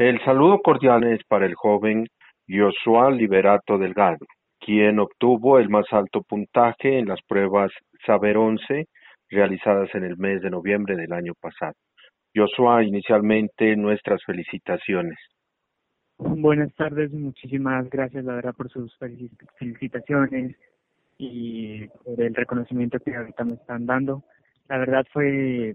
El saludo cordial es para el joven Joshua Liberato Delgado, quien obtuvo el más alto puntaje en las pruebas Saber 11 realizadas en el mes de noviembre del año pasado. Joshua, inicialmente nuestras felicitaciones. Buenas tardes, muchísimas gracias, la verdad, por sus felicitaciones y por el reconocimiento que ahorita me están dando. La verdad fue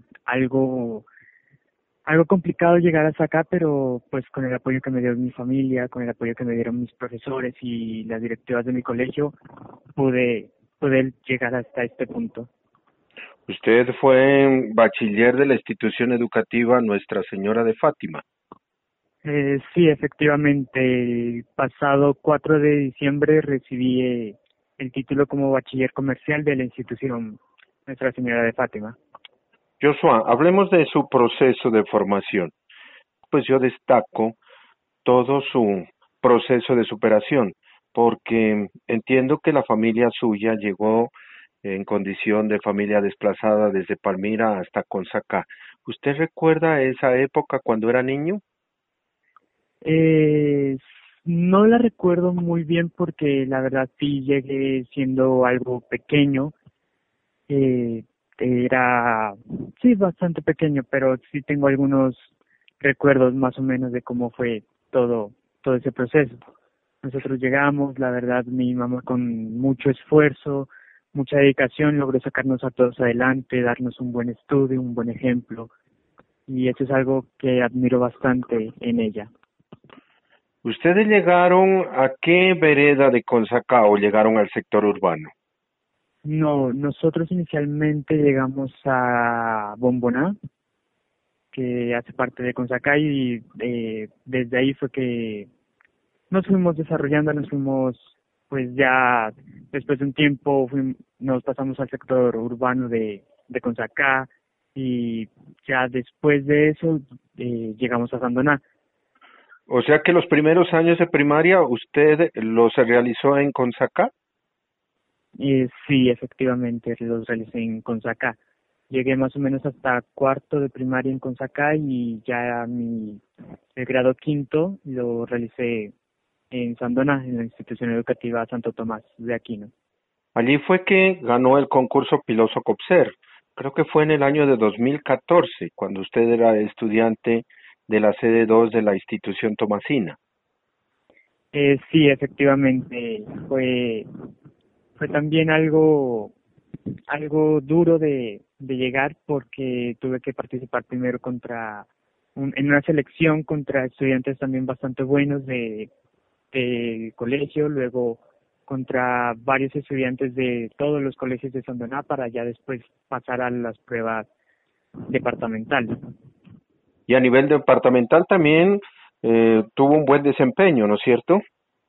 algo complicado llegar hasta acá, pero pues con el apoyo que me dio mi familia, con el apoyo que me dieron mis profesores y las directivas de mi colegio, pude llegar hasta este punto. Usted fue bachiller de la institución educativa Nuestra Señora de Fátima. Sí, efectivamente, el pasado 4 de diciembre recibí el título como bachiller comercial de la institución Nuestra Señora de Fátima. Joshua, hablemos de su proceso de formación. Pues yo destaco todo su proceso de superación, porque entiendo que la familia suya llegó en condición de familia desplazada desde Palmira hasta Consacá. ¿Usted recuerda esa época cuando era niño? Eh, no la recuerdo muy bien porque la verdad sí llegué siendo algo pequeño. eh, Era, sí, bastante pequeño, pero sí tengo algunos recuerdos más o menos de cómo fue todo ese proceso. Nosotros llegamos, la verdad, mi mamá con mucho esfuerzo, mucha dedicación logró sacarnos a todos adelante, darnos un buen estudio, un buen ejemplo, y eso es algo que admiro bastante en ella. ¿Ustedes llegaron a qué vereda de Consacá o llegaron al sector urbano? No, nosotros inicialmente llegamos a Bomboná, que hace parte de Consacay, y desde ahí fue que nos fuimos desarrollando, nos fuimos, pues ya después de un tiempo nos pasamos al sector urbano de Consacá, y ya después de eso llegamos a Sandoná. O sea que los primeros años de primaria usted los realizó en Consacá. Sí, efectivamente, los realicé en Consacá. Llegué más o menos hasta cuarto de primaria en Consacá, y ya el grado quinto lo realicé en Sandoná, en la institución educativa Santo Tomás de Aquino. Allí fue que ganó el concurso Piloso Copser. Creo que fue en el año de 2014, cuando usted era estudiante de la sede 2 de la institución tomasina. Sí, efectivamente, fue también algo duro de llegar, porque tuve que participar primero en una selección contra estudiantes también bastante buenos de colegio, luego contra varios estudiantes de todos los colegios de Sandoná, para ya después pasar a las pruebas departamentales. Y a nivel departamental también tuvo un buen desempeño, ¿no es cierto?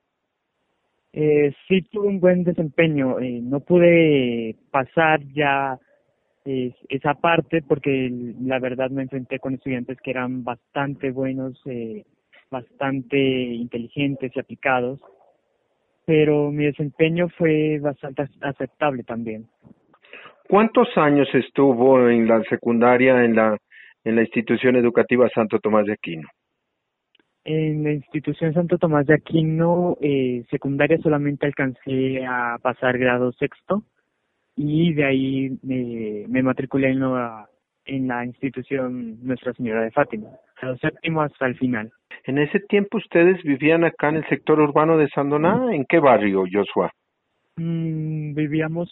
Sí, tuve un buen desempeño. No pude pasar ya esa parte porque la verdad me enfrenté con estudiantes que eran bastante buenos, bastante inteligentes y aplicados, pero mi desempeño fue bastante aceptable también. ¿Cuántos años estuvo en la secundaria en la institución educativa Santo Tomás de Aquino? En la institución Santo Tomás de Aquino, secundaria, solamente alcancé a pasar grado sexto, y de ahí me matriculé en la institución Nuestra Señora de Fátima, grado séptimo hasta el final. En ese tiempo ustedes vivían acá en el sector urbano de Sandoná. ¿En qué barrio, Joshua? Vivíamos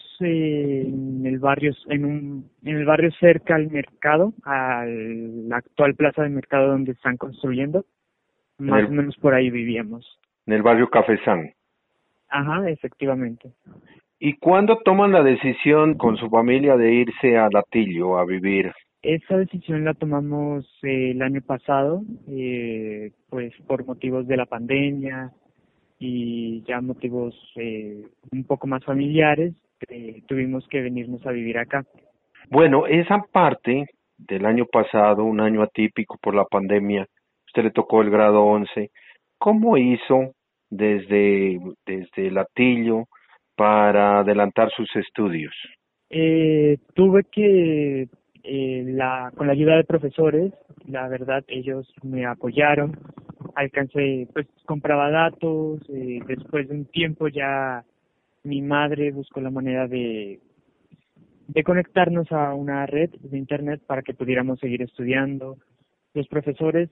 en el barrio cerca al mercado, a la actual plaza de mercado donde están construyendo. En Más o el, menos por ahí vivíamos. en el barrio Cafezán. Ajá, efectivamente. ¿Y cuándo toman la decisión con su familia de irse a Latillo a vivir? Esa decisión la tomamos el año pasado, pues por motivos de la pandemia y ya motivos un poco más familiares. Tuvimos que venirnos a vivir acá. Bueno, esa parte del año pasado, un año atípico por la pandemia, usted le tocó el grado 11. ¿Cómo hizo desde Latillo para adelantar sus estudios? Tuve que, con la ayuda de profesores, la verdad, ellos me apoyaron, alcancé, pues compraba datos, después de un tiempo ya mi madre buscó la manera de conectarnos a una red de internet para que pudiéramos seguir estudiando. Los profesores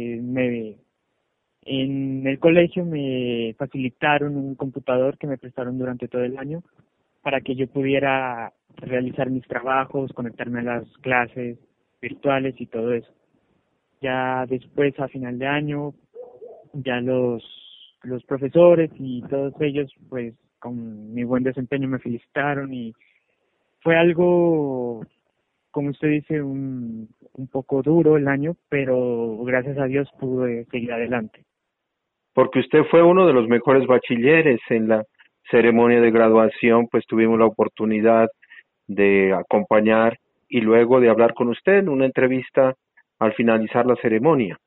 en el colegio me facilitaron un computador que me prestaron durante todo el año para que yo pudiera realizar mis trabajos, conectarme a las clases virtuales y todo eso. Ya después, a final de año, ya los profesores y todos ellos, pues con mi buen desempeño me felicitaron y fue algo, como usted dice, un poco duro el año, pero gracias a Dios pude seguir adelante. Porque usted fue uno de los mejores bachilleres en la ceremonia de graduación, pues tuvimos la oportunidad de acompañar y luego de hablar con usted en una entrevista al finalizar la ceremonia.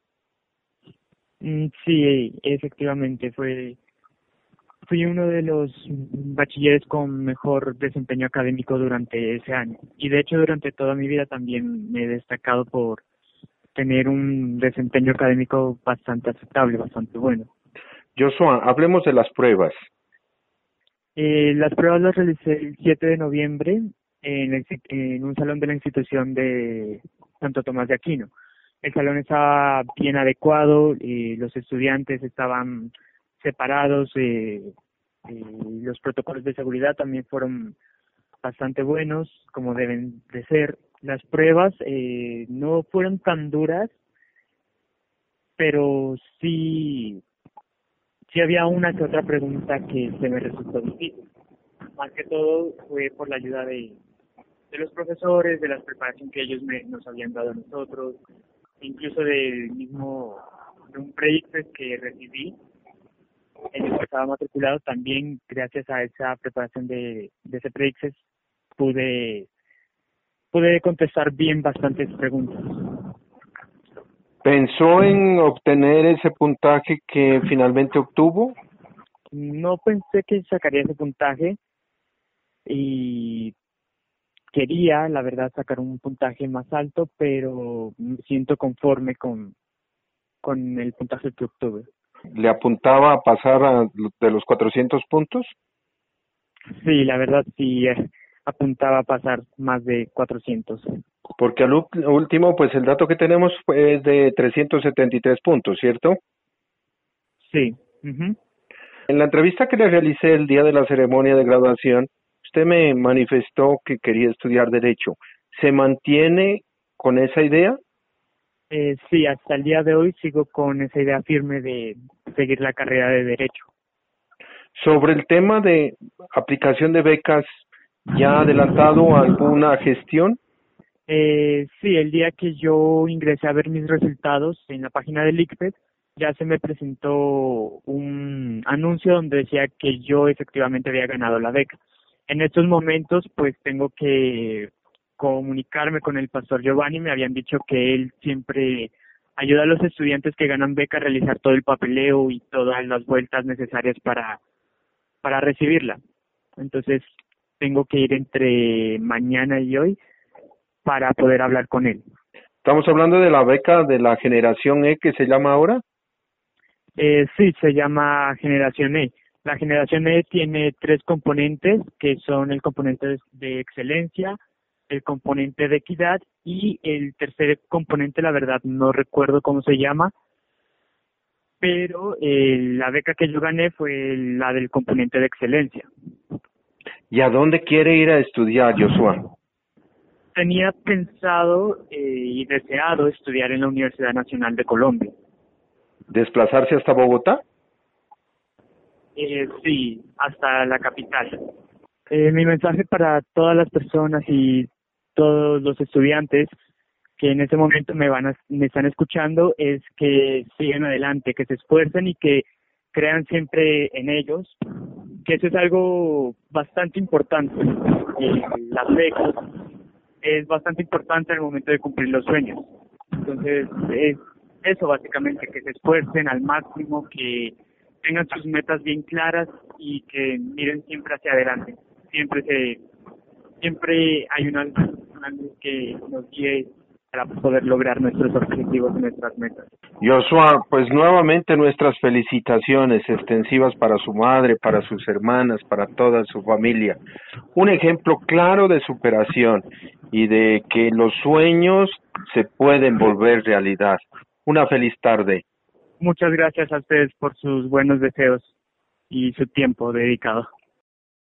Sí, efectivamente, fui uno de los bachilleres con mejor desempeño académico durante ese año. Y de hecho, durante toda mi vida también me he destacado por tener un desempeño académico bastante aceptable, bastante bueno. Joshua, hablemos de las pruebas. Las pruebas las realicé el 7 de noviembre en un salón de la institución de Santo Tomás de Aquino. El salón estaba bien adecuado, los estudiantes estaban separados, los protocolos de seguridad también fueron bastante buenos, como deben de ser. Las pruebas no fueron tan duras, pero sí había una que otra pregunta que se me resultó difícil. Más que todo fue por la ayuda de los profesores, de la preparación que ellos nos habían dado a nosotros, incluso de un proyecto que recibí en el que estaba matriculado. También gracias a esa preparación de ese proyecto pude contestar bien bastantes preguntas. ¿Pensó en obtener ese puntaje que finalmente obtuvo? No pensé que sacaría ese puntaje y quería, la verdad, sacar un puntaje más alto, pero me siento conforme con el puntaje que obtuve. ¿Le apuntaba a pasar de los 400 puntos? Sí, la verdad sí, apuntaba a pasar más de 400. Porque al último, pues el dato que tenemos es de 373 puntos, ¿cierto? Sí. Uh-huh. En la entrevista que le realicé el día de la ceremonia de graduación, usted me manifestó que quería estudiar Derecho. ¿Se mantiene con esa idea? Sí, hasta el día de hoy sigo con esa idea firme de seguir la carrera de Derecho. Sobre el tema de aplicación de becas, ¿ya ha adelantado alguna gestión? Sí, el día que yo ingresé a ver mis resultados en la página del ICFES, ya se me presentó un anuncio donde decía que yo efectivamente había ganado la beca. En estos momentos, pues tengo que comunicarme con el pastor Giovanni. Me habían dicho que él siempre ayuda a los estudiantes que ganan beca a realizar todo el papeleo y todas las vueltas necesarias para recibirla. Entonces, tengo que ir entre mañana y hoy para poder hablar con él. Estamos hablando de la beca de la generación E que se llama ahora. Sí, se llama Generación E. La Generación E tiene tres componentes, que son el componente de excelencia, el componente de equidad y el tercer componente, la verdad no recuerdo cómo se llama, pero la beca que yo gané fue la del componente de excelencia. ¿Y a dónde quiere ir a estudiar, Joshua? Tenía pensado y deseado estudiar en la Universidad Nacional de Colombia. ¿Desplazarse hasta Bogotá? Sí, hasta la capital. Mi mensaje para todas las personas y todos los estudiantes que en este momento me están escuchando es que sigan adelante, que se esfuercen y que crean siempre en ellos, que eso es algo bastante importante. Las becas es bastante importante al momento de cumplir los sueños. Entonces, es eso básicamente, que se esfuercen al máximo, que tengan sus metas bien claras y que miren siempre hacia adelante. Siempre hay una luz que nos guíe para poder lograr nuestros objetivos y nuestras metas. Joshua, pues nuevamente nuestras felicitaciones extensivas para su madre, para sus hermanas, para toda su familia. Un ejemplo claro de superación y de que los sueños se pueden volver realidad. Una feliz tarde. Muchas gracias a ustedes por sus buenos deseos y su tiempo dedicado.